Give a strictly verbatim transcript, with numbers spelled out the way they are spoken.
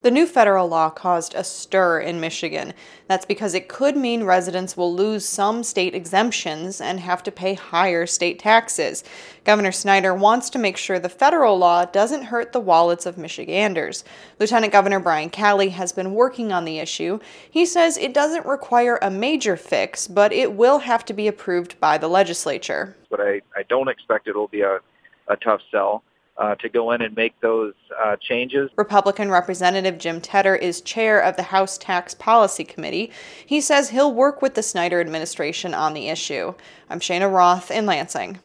The new federal law caused a stir in Michigan. That's because it could mean residents will lose some state exemptions and have to pay higher state taxes. Governor Snyder wants to make sure the federal law doesn't hurt the wallets of Michiganders. Lieutenant Governor Brian Calley has been working on the issue. He says it doesn't require a major fix, but it will have to be approved by the legislature. But I, I don't expect it will be a, a tough sell. Uh, to go in and make those uh, changes. Republican Representative Jim Tedder is chair of the House Tax Policy Committee. He says he'll work with the Snyder administration on the issue. I'm Shana Roth in Lansing.